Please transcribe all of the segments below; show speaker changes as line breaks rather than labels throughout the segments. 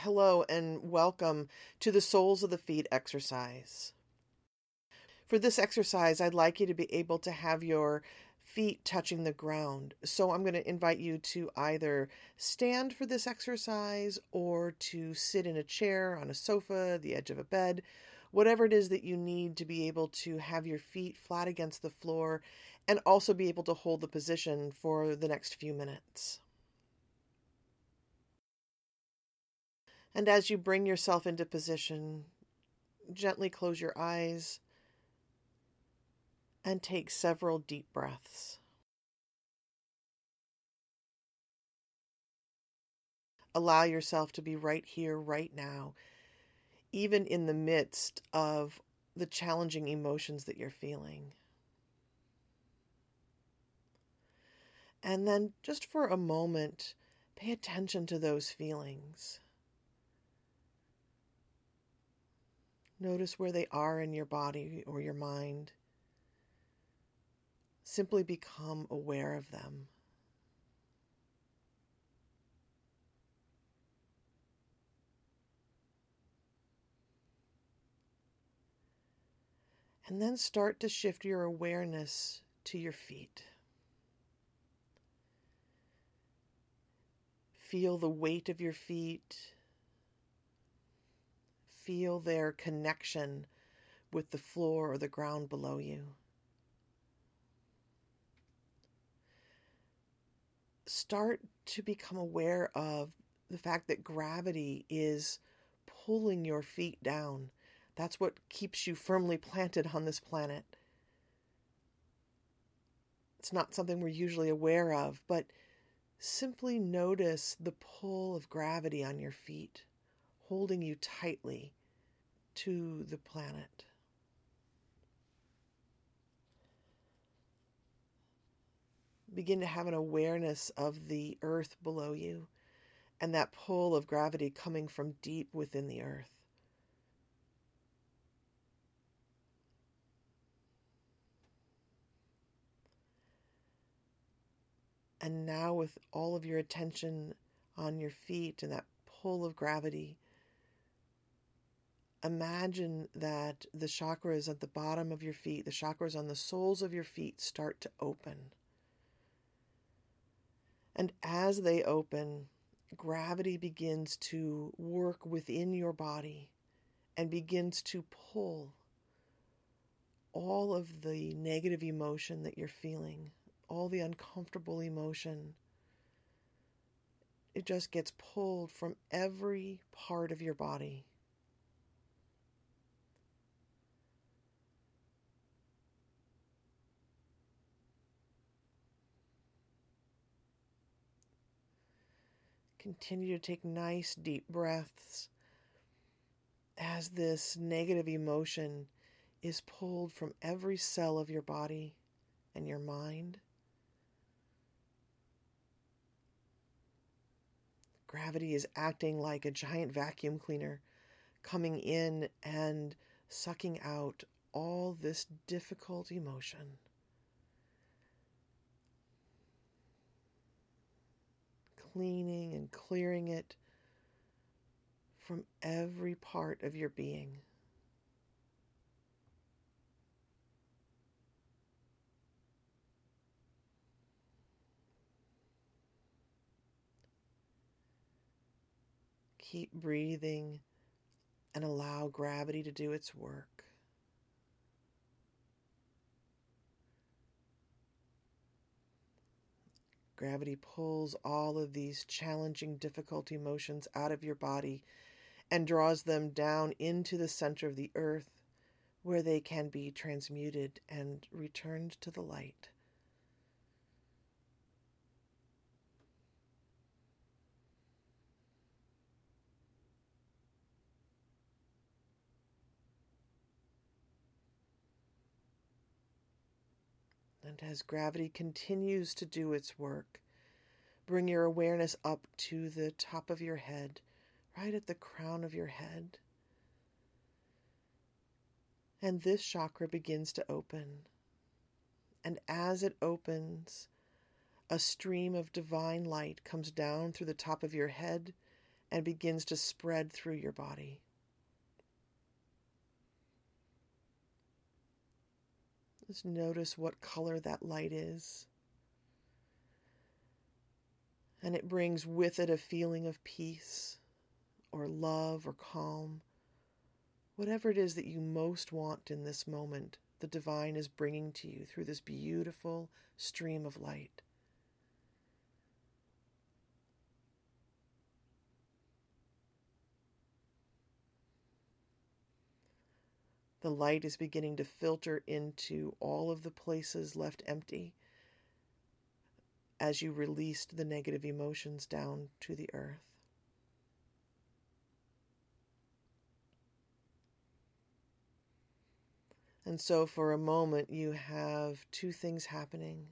Hello and welcome to the Soles of the Feet exercise. For this exercise, I'd like you to be able to have your feet touching the ground. So I'm going to invite you to either stand for this exercise or to sit in a chair, on a sofa, the edge of a bed, whatever it is that you need to be able to have your feet flat against the floor and also be able to hold the position for the next few minutes. And as you bring yourself into position, gently close your eyes and take several deep breaths. Allow yourself to be right here, right now, even in the midst of the challenging emotions that you're feeling. And then just for a moment, pay attention to those feelings. Notice where they are in your body or your mind. Simply become aware of them. And then start to shift your awareness to your feet. Feel the weight of your feet. Feel their connection with the floor or the ground below you. Start to become aware of the fact that gravity is pulling your feet down. That's what keeps you firmly planted on this planet. It's not something we're usually aware of, but simply notice the pull of gravity on your feet, holding you tightly to the planet. Begin to have an awareness of the earth below you and that pull of gravity coming from deep within the earth. And now, with all of your attention on your feet and that pull of gravity, imagine that the chakras at the bottom of your feet, the chakras on the soles of your feet, start to open. And as they open, gravity begins to work within your body and begins to pull all of the negative emotion that you're feeling, all the uncomfortable emotion. It just gets pulled from every part of your body. Continue to take nice deep breaths as this negative emotion is pulled from every cell of your body and your mind. Gravity is acting like a giant vacuum cleaner, coming in and sucking out all this difficult emotion. Cleaning and clearing it from every part of your being. Keep breathing and allow gravity to do its work. Gravity pulls all of these challenging, difficult emotions out of your body and draws them down into the center of the earth, where they can be transmuted and returned to the light. And as gravity continues to do its work, bring your awareness up to the top of your head, right at the crown of your head. And this chakra begins to open. And as it opens, a stream of divine light comes down through the top of your head and begins to spread through your body. Just notice what color that light is. And it brings with it a feeling of peace or love or calm. Whatever it is that you most want in this moment, the divine is bringing to you through this beautiful stream of light. The light is beginning to filter into all of the places left empty as you released the negative emotions down to the earth. And so for a moment you have two things happening.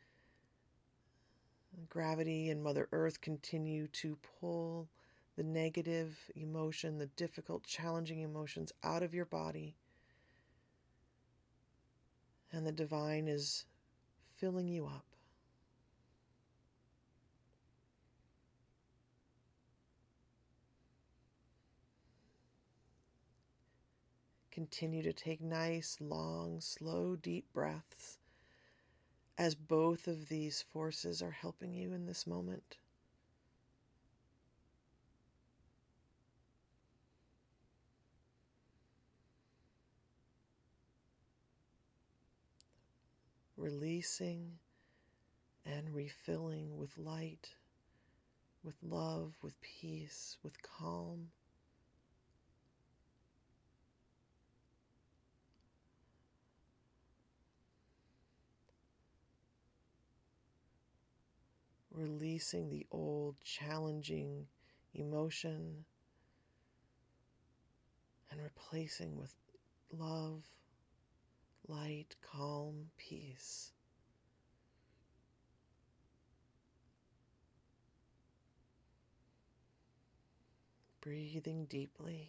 Gravity and Mother Earth continue to pull the negative emotion, the difficult, challenging emotions out of your body. And the divine is filling you up. Continue to take nice, long, slow, deep breaths as both of these forces are helping you in this moment. Releasing and refilling with light, with love, with peace, with calm. Releasing the old, challenging emotion and replacing with love, light, calm, peace. Breathing deeply.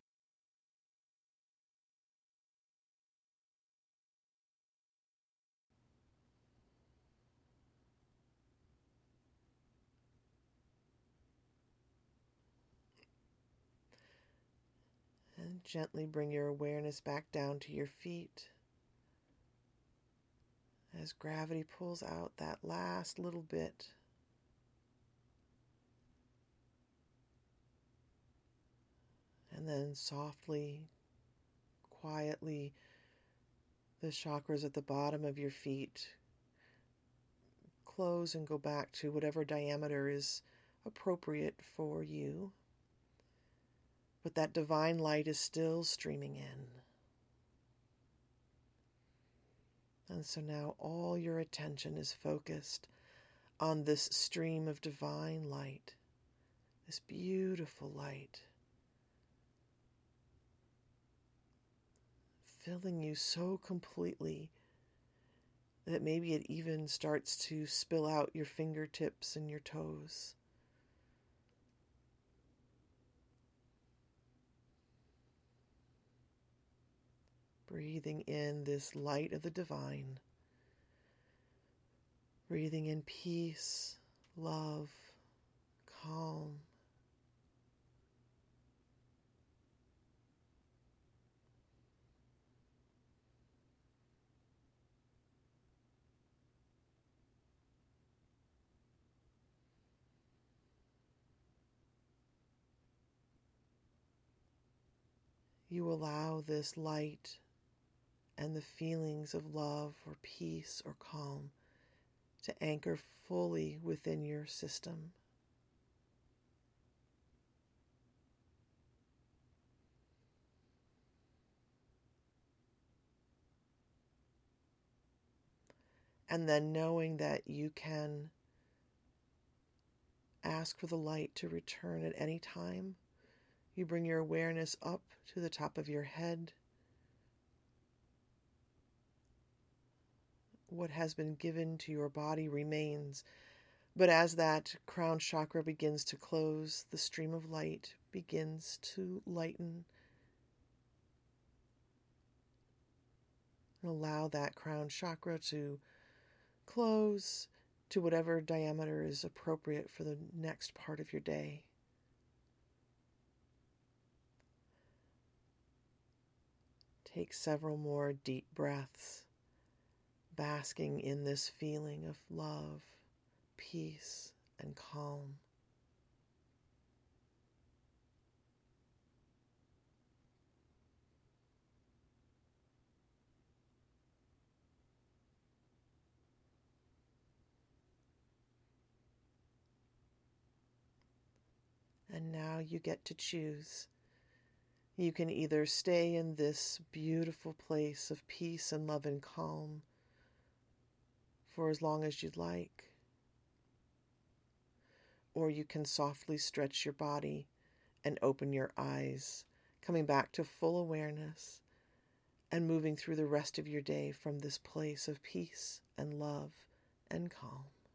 And gently bring your awareness back down to your feet as gravity pulls out that last little bit. And then softly, quietly, the chakras at the bottom of your feet close and go back to whatever diameter is appropriate for you. But that divine light is still streaming in. And so now all your attention is focused on this stream of divine light, this beautiful light, filling you so completely that maybe it even starts to spill out your fingertips and your toes. Breathing in this light of the divine. Breathing in peace, love, calm. You allow this light and the feelings of love or peace or calm to anchor fully within your system. And then knowing that you can ask for the light to return at any time, you bring your awareness up to the top of your head. What has been given to your body remains, but as that crown chakra begins to close, the stream of light begins to lighten. And allow that crown chakra to close to whatever diameter is appropriate for the next part of your day. Take several more deep breaths, basking in this feeling of love, peace, and calm. And now you get to choose. You can either stay in this beautiful place of peace and love and calm for as long as you'd like, or you can softly stretch your body and open your eyes, coming back to full awareness and moving through the rest of your day from this place of peace and love and calm.